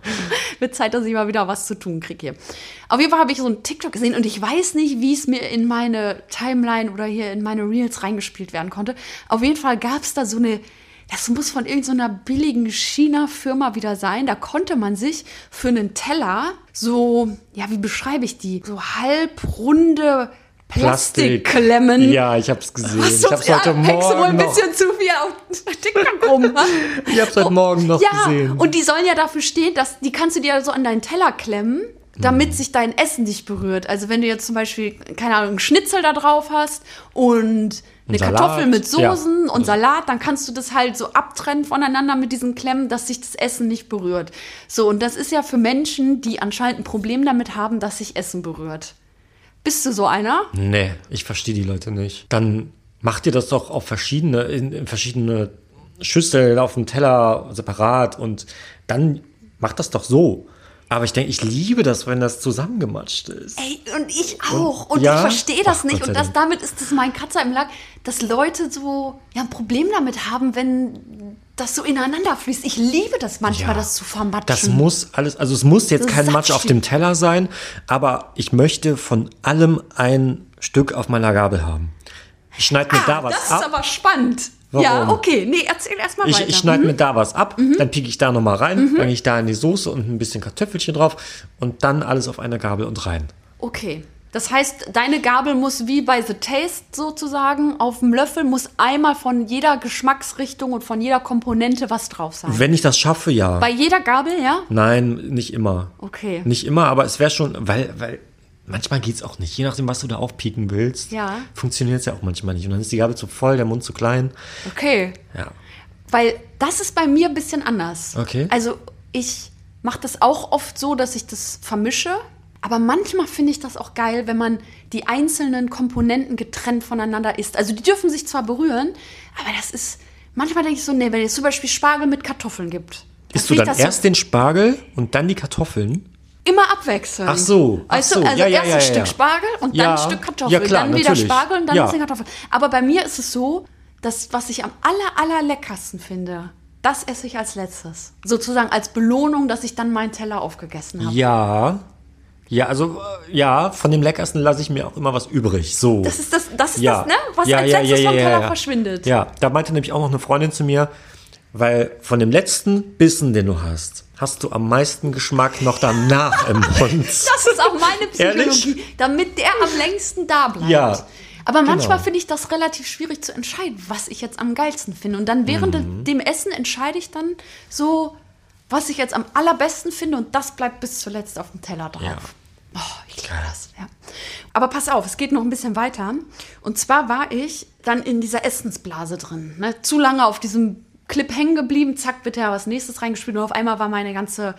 Wird Zeit, dass ich mal wieder was zu tun kriege hier. Auf jeden Fall habe ich so ein TikTok gesehen und ich weiß nicht, wie es mir in meine Timeline oder hier in meine Reels reingespielt werden konnte. Auf jeden Fall gab es da so eine, das muss von irgendeiner billigen China-Firma wieder sein. Da konnte man sich für einen Teller so, ja, wie beschreibe ich die? So halbrunde Plastikklemmen. Ja, ich hab's gesehen. Was, Ich hab's heute hängst du wohl ein Morgen noch. bisschen zu viel auf TikTok rum. Ha? Ich hab's heute Morgen noch gesehen. Und die sollen ja dafür stehen, dass die kannst du dir so an deinen Teller klemmen, damit sich dein Essen nicht berührt. Also wenn du jetzt zum Beispiel, keine Ahnung, einen Schnitzel da drauf hast und eine Salat, Kartoffel mit Soßen ja. und Salat, dann kannst du das halt so abtrennen voneinander mit diesen Klemmen, dass sich das Essen nicht berührt. So, und das ist ja für Menschen, die anscheinend ein Problem damit haben, dass sich Essen berührt. Bist du so einer? Nee, ich verstehe die Leute nicht. Dann macht ihr das doch auf in verschiedene Schüsseln, auf dem Teller separat und dann macht das doch so. Aber ich denke, ich liebe das, wenn das zusammengematscht ist. Ey, und ich auch. Und ja? ich verstehe das Ach, nicht. Gott sei Und Dank. damit ist das mein Kratzer im Lack, dass Leute so ein Problem damit haben, wenn das so ineinander fließt. Ich liebe das manchmal, das zu vermatschen. Das muss alles, also es muss jetzt So kein Matsch auf Saftstück. dem Teller sein, aber ich möchte von allem ein Stück auf meiner Gabel haben. Ich schneide mir da was das ab. ist aber spannend. Warum? Ja, okay. Nee, erzähl erst mal weiter. Ich schneide mir da was ab, dann pieke ich da nochmal rein, dann gehe ich da in die Soße und ein bisschen Kartoffelchen drauf und dann alles auf einer Gabel und rein. Okay. Das heißt, deine Gabel muss wie bei The Taste sozusagen auf dem Löffel, muss einmal von jeder Geschmacksrichtung und von jeder Komponente was drauf sein. Wenn ich das schaffe, ja. Bei jeder Gabel, ja? Nein, nicht immer. Okay. Nicht immer, aber es wäre schon, weil manchmal geht es auch nicht. Je nachdem, was du da aufpieken willst, Ja. funktioniert es ja auch manchmal nicht. Und dann ist die Gabel zu voll, der Mund zu klein. Okay. Ja. Weil das ist bei mir ein bisschen anders. Okay. Also ich mache das auch oft so, dass ich das vermische. Aber manchmal finde ich das auch geil, wenn man die einzelnen Komponenten getrennt voneinander isst. Also die dürfen sich zwar berühren, aber das ist, manchmal denke ich so, nee, wenn es zum Beispiel Spargel mit Kartoffeln gibt. Isst du finde dann ich das erst den Spargel und dann die Kartoffeln? immer abwechseln. Ach so, Weißt du, ach so. also Ja, ja, erst ein ja, Stück ja. Spargel und Ja. dann ein Stück Kartoffel. Ja, klar, dann wieder natürlich. Spargel und dann Ja. ein bisschen Kartoffel. Aber bei mir ist es so, dass was ich am allerleckersten finde, das esse ich als letztes. Sozusagen als Belohnung, dass ich dann meinen Teller aufgegessen habe. Ja. Ja, also, ja, von dem Leckersten lasse ich mir auch immer was übrig. So. Das ist das, Ja. ne? Was Ja, als ja, letztes ja, vom ja, Teller ja. verschwindet. Ja, da meinte nämlich auch noch eine Freundin zu mir, weil von dem letzten Bissen, den du hast du am meisten Geschmack noch danach im Mund. Das ist auch meine Ehrlich? Psychologie, damit der am längsten da bleibt. Ja, Aber manchmal genau. finde ich das relativ schwierig zu entscheiden, was ich jetzt am geilsten finde. Und dann während dem Essen entscheide ich dann so, was ich jetzt am allerbesten finde und das bleibt bis zuletzt auf dem Teller drauf. Ja. Oh, ich liebe das. Ja. Aber pass auf, es geht noch ein bisschen weiter. Und zwar war ich dann in dieser Essensblase drin. Ne? Zu lange auf diesem Clip hängen geblieben, zack, wird ja was nächstes reingespielt und auf einmal war meine ganze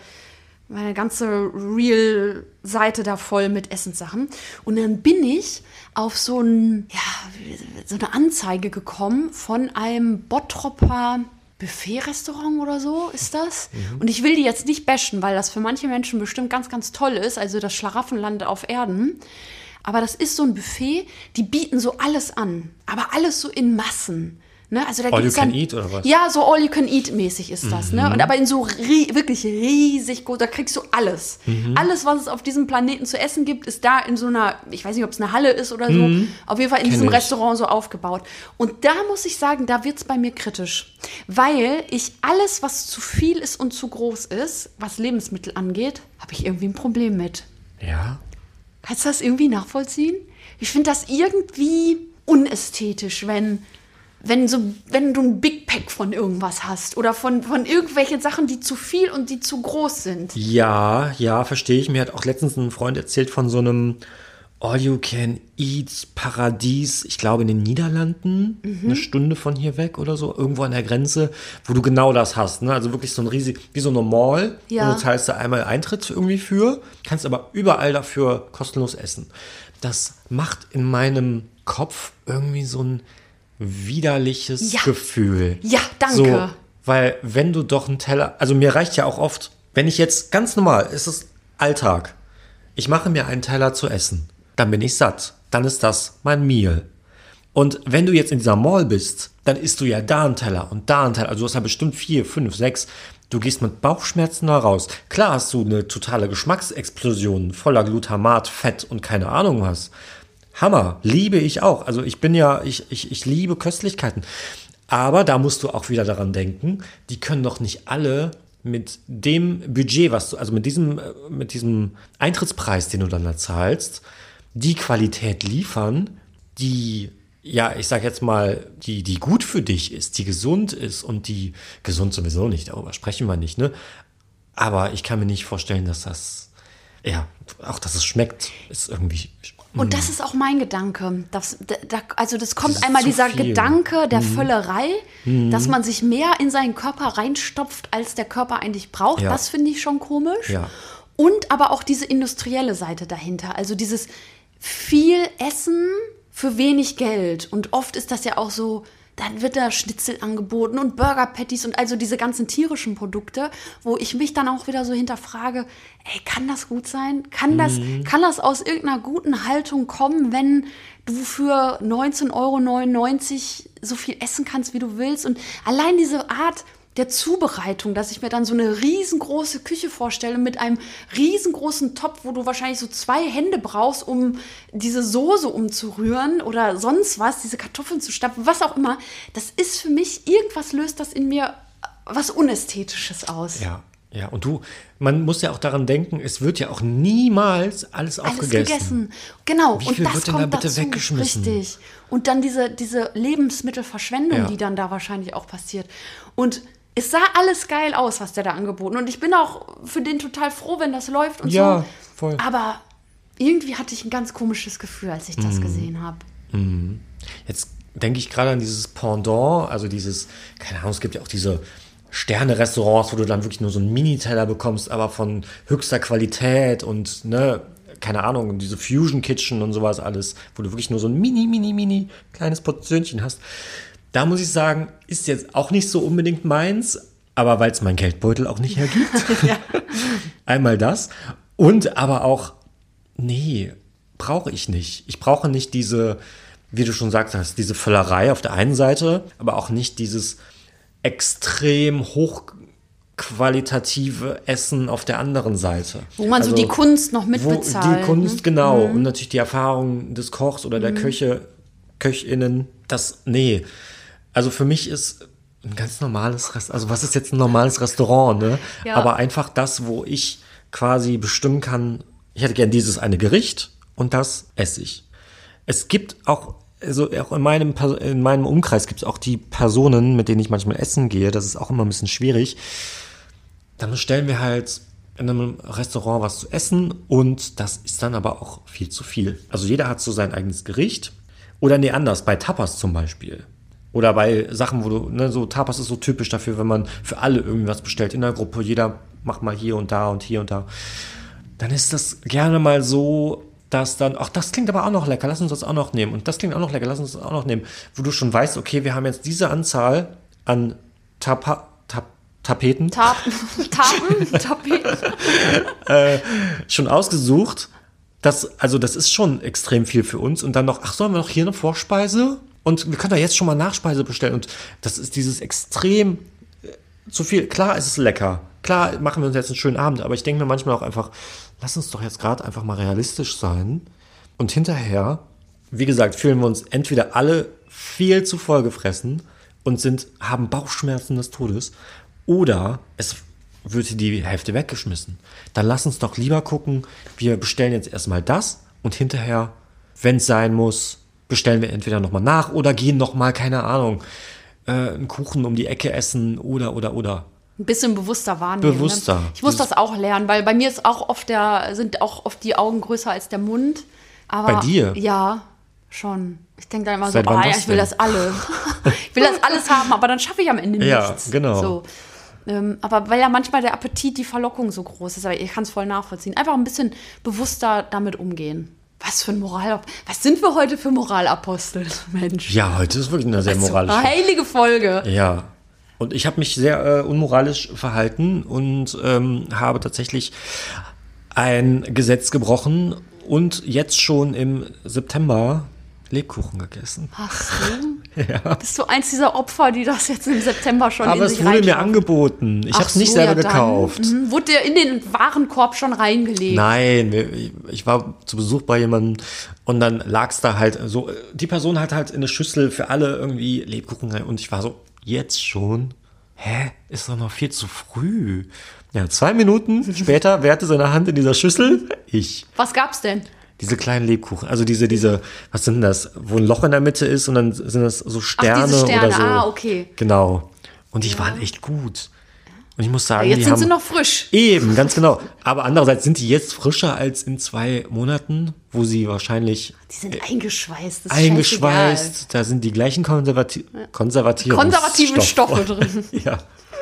Real-Seite da voll mit Essenssachen. Und dann bin ich auf so eine Anzeige gekommen von einem Bottropper Buffet-Restaurant oder so ist das. Und ich will die jetzt nicht bashen, weil das für manche Menschen bestimmt ganz, ganz toll ist, also das Schlaraffenland auf Erden. Aber das ist so ein Buffet, die bieten so alles an, aber alles so in Massen. Ne? Also da All gibt's you can dann, eat oder was? Ja, so all you can eat mäßig ist das. Ne? Und aber in so wirklich riesig groß, da kriegst du alles. Alles, was es auf diesem Planeten zu essen gibt, ist da in so einer, ich weiß nicht, ob es eine Halle ist oder so, auf jeden Fall in diesem Restaurant so aufgebaut. Und da muss ich sagen, da wird es bei mir kritisch. Weil ich alles, was zu viel ist und zu groß ist, was Lebensmittel angeht, habe ich irgendwie ein Problem mit. Ja. Kannst du das irgendwie nachvollziehen? Ich finde das irgendwie unästhetisch, wenn du ein Big Pack von irgendwas hast oder von irgendwelchen Sachen, die zu viel und die zu groß sind. Ja, verstehe ich. Mir hat auch letztens ein Freund erzählt von so einem All-You-Can-Eat-Paradies, ich glaube in den Niederlanden, eine Stunde von hier weg oder so, irgendwo an der Grenze, wo du genau das hast. Ne? Also wirklich so ein riesig, wie so eine Mall, Ja. und du zahlst da einmal Eintritt irgendwie für, kannst aber überall dafür kostenlos essen. Das macht in meinem Kopf irgendwie so ein widerliches Gefühl. Ja, danke. So, weil wenn du doch einen Teller, also mir reicht ja auch oft, wenn ich jetzt ganz normal, es ist Alltag, ich mache mir einen Teller zu essen, dann bin ich satt, dann ist das mein Meal. Und wenn du jetzt in dieser Mall bist, dann isst du ja da einen Teller und da einen Teller, also du hast ja bestimmt 4, 5, 6, du gehst mit Bauchschmerzen da raus. Klar hast du eine totale Geschmacksexplosion voller Glutamat, Fett und keine Ahnung was. Hammer, liebe ich auch. Also ich liebe Köstlichkeiten. Aber da musst du auch wieder daran denken, die können doch nicht alle mit dem Budget, also mit diesem Eintrittspreis, den du dann da zahlst, die Qualität liefern, die, ja, ich sag jetzt mal, die gut für dich ist, die gesund ist und die gesund sowieso nicht, darüber sprechen wir nicht, ne? Aber ich kann mir nicht vorstellen, dass das, ja, auch dass es schmeckt, ist irgendwie. Und das ist auch mein Gedanke. Also das kommt ist einmal zu dieser viel. Gedanke der Völlerei, dass man sich mehr in seinen Körper reinstopft, als der Körper eigentlich braucht. Ja. Das finde ich schon komisch. Ja. Und aber auch diese industrielle Seite dahinter. Also dieses viel Essen für wenig Geld. Und oft ist das ja auch so, dann wird da Schnitzel angeboten und Burger Patties und also diese ganzen tierischen Produkte, wo ich mich dann auch wieder so hinterfrage, ey, kann das gut sein? Kann das aus irgendeiner guten Haltung kommen, wenn du für 19,99 € so viel essen kannst, wie du willst? Und allein diese Art der Zubereitung, dass ich mir dann so eine riesengroße Küche vorstelle mit einem riesengroßen Topf, wo du wahrscheinlich so 2 Hände brauchst, um diese Soße umzurühren oder sonst was, diese Kartoffeln zu stapfen, was auch immer. Das ist für mich, irgendwas löst das in mir was Unästhetisches aus. Ja. Und man muss ja auch daran denken, es wird ja auch niemals alles aufgegessen. Genau. Wie Und viel das wird denn kommt da bitte dazu. weggeschmissen? Richtig. Und dann diese Lebensmittelverschwendung, Ja. die dann da wahrscheinlich auch passiert. Und es sah alles geil aus, was der da angeboten hat. Und ich bin auch für den total froh, wenn das läuft und Ja, so. voll. Aber irgendwie hatte ich ein ganz komisches Gefühl, als ich das gesehen habe. Jetzt denke ich gerade an dieses Pendant, also dieses, keine Ahnung, es gibt ja auch diese Sterne-Restaurants, wo du dann wirklich nur so einen Mini-Teller bekommst, aber von höchster Qualität und, ne, keine Ahnung, diese Fusion Kitchen und sowas alles, wo du wirklich nur so ein mini kleines Portionchen hast. Da muss ich sagen, ist jetzt auch nicht so unbedingt meins, aber weil es mein Geldbeutel auch nicht hergibt. Einmal das. Und aber auch, nee, brauche ich nicht. Ich brauche nicht diese, wie du schon gesagt hast, diese Völlerei auf der einen Seite, aber auch nicht dieses extrem hochqualitative Essen auf der anderen Seite. Wo man so die Kunst noch mitbezahlt. Die Kunst, genau. Und natürlich die Erfahrung des Kochs oder der KöchInnen. Nee. Also für mich ist ein ganz normales Restaurant, also was ist jetzt ein normales Restaurant, ne? Ja. Aber einfach das, wo ich quasi bestimmen kann, ich hätte gern dieses eine Gericht und das esse ich. Es gibt auch, also auch in meinem Umkreis gibt es auch die Personen, mit denen ich manchmal essen gehe, das ist auch immer ein bisschen schwierig. Dann bestellen wir halt in einem Restaurant was zu essen und das ist dann aber auch viel zu viel. Also jeder hat so sein eigenes Gericht. Oder nee, anders, bei Tapas zum Beispiel. Oder bei Sachen, wo du, ne, so Tapas ist so typisch dafür, wenn man für alle irgendwas bestellt in der Gruppe, jeder macht mal hier und da und hier und da. Dann ist das gerne mal so, dass dann, ach, das klingt aber auch noch lecker, lass uns das auch noch nehmen. Und das klingt auch noch lecker, lass uns das auch noch nehmen. Wo du schon weißt, okay, wir haben jetzt diese Anzahl an Tapeten schon ausgesucht. Das ist schon extrem viel für uns. Und dann noch, ach, sollen wir noch hier eine Vorspeise? Und wir können da jetzt schon mal Nachspeise bestellen. Und das ist dieses extrem zu viel. Klar, es ist lecker. Klar, machen wir uns jetzt einen schönen Abend. Aber ich denke mir manchmal auch einfach, lass uns doch jetzt gerade einfach mal realistisch sein. Und hinterher, wie gesagt, fühlen wir uns entweder alle viel zu voll gefressen und haben Bauchschmerzen des Todes. Oder es wird die Hälfte weggeschmissen. Dann lass uns doch lieber gucken, wir bestellen jetzt erstmal das und hinterher, wenn es sein muss, bestellen wir entweder nochmal nach oder gehen nochmal, keine Ahnung, einen Kuchen um die Ecke essen oder. Ein bisschen bewusster wahrnehmen. Bewusster. Ne? Ich muss das auch lernen, weil bei mir ist sind auch oft die Augen größer als der Mund. Aber, bei dir? Ja, schon. Ich denke dann immer Seit so, wann ja, das ich will denn? das alles. Ich will das alles haben, aber dann schaffe ich am Ende nichts. Ja, genau. So. Aber weil ja manchmal der Appetit, die Verlockung so groß ist, aber ich kann es voll nachvollziehen. Einfach ein bisschen bewusster damit umgehen. Was sind wir heute für Moralapostel, Mensch? Ja, heute ist wirklich eine sehr moralische. Eine heilige Folge. Ja. Und ich habe mich sehr unmoralisch verhalten und habe tatsächlich ein Gesetz gebrochen und jetzt schon im September Lebkuchen gegessen. Ach so? Ja. Bist du eins dieser Opfer, die das jetzt im September schon Aber in sich es wurde mir reinschaffen? angeboten. Ich habe es nicht selber gekauft. Wurde dir in den Warenkorb schon reingelegt? Nein, ich war zu Besuch bei jemandem und dann lag es da halt so, die Person hat halt in eine Schüssel für alle irgendwie Lebkuchen rein und ich war so, jetzt schon? Hä? Ist doch noch viel zu früh. Ja, 2 Minuten später wehrte seine Hand in dieser Schüssel. Was gab's denn? Diese kleinen Lebkuchen, also diese, was sind das, wo ein Loch in der Mitte ist und dann sind das so Sterne, diese Sterne. oder so. Ah, okay. Genau. Und die waren echt gut. Und ich muss sagen, Jetzt die sind haben sie noch frisch. Eben, ganz genau. Aber andererseits sind die jetzt frischer als in 2 Monaten, wo sie wahrscheinlich Die sind eingeschweißt. Das ist eingeschweißt, da sind die gleichen konservativen Stoffe drin. Ja.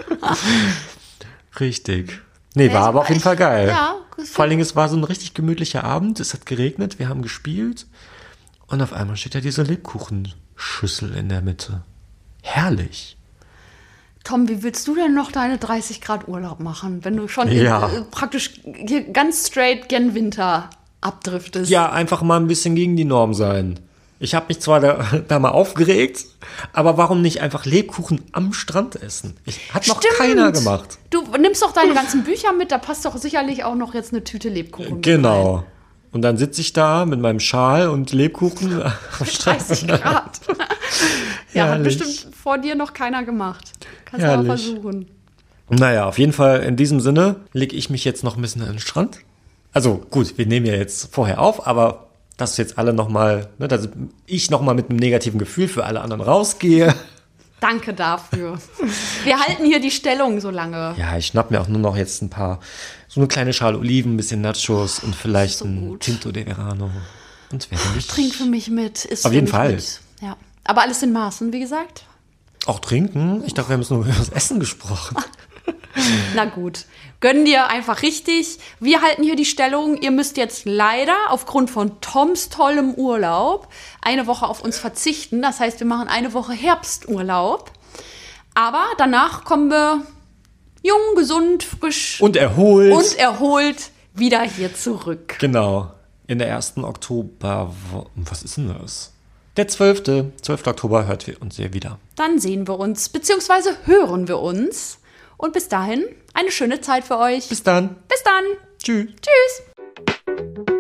Richtig. Nee, war aber auf jeden Fall geil. Ja, vor allen Dingen, es war so ein richtig gemütlicher Abend. Es hat geregnet, wir haben gespielt. Und auf einmal steht da diese Lebkuchenschüssel in der Mitte. Herrlich. Tom, wie willst du denn noch deine 30 Grad Urlaub machen, wenn du schon praktisch hier ganz straight gen Winter abdriftest? Ja, einfach mal ein bisschen gegen die Norm sein. Ich habe mich zwar da mal aufgeregt, aber warum nicht einfach Lebkuchen am Strand essen? Hat noch keiner gemacht. Du nimmst doch deine ganzen Bücher mit, da passt doch sicherlich auch noch jetzt eine Tüte Lebkuchen mit Genau. rein. Und dann sitze ich da mit meinem Schal und Lebkuchen am Strand. 30 Grad. Ja, hat Herrlich. bestimmt vor dir noch keiner gemacht. Kannst du mal versuchen. Naja, auf jeden Fall in diesem Sinne lege ich mich jetzt noch ein bisschen an den Strand. Also gut, wir nehmen ja jetzt vorher auf, aber dass jetzt alle nochmal, dass ich nochmal mit einem negativen Gefühl für alle anderen rausgehe. Danke dafür. Wir halten hier die Stellung so lange. Ja, ich schnapp mir auch nur noch jetzt so eine kleine Schale Oliven, ein bisschen Nachos und vielleicht so ein gut. Tinto de Verano. Und Trink für mich mit. Isst Auf für jeden mich Fall. Mit. Ja. Aber alles in Maßen, wie gesagt. Auch trinken? Ich dachte, wir haben jetzt nur über das Essen gesprochen. Na gut, gönn dir einfach richtig. Wir halten hier die Stellung. Ihr müsst jetzt leider aufgrund von Toms tollem Urlaub eine Woche auf uns verzichten. Das heißt, wir machen eine Woche Herbsturlaub. Aber danach kommen wir jung, gesund, frisch Und erholt. wieder hier zurück. Genau. In der ersten Oktober. Was ist denn das? Der 12. Oktober hört wir uns hier wieder. Dann sehen wir uns, beziehungsweise hören wir uns. Und bis dahin eine schöne Zeit für euch. Bis dann. Bis dann. Tschüss. Tschüss.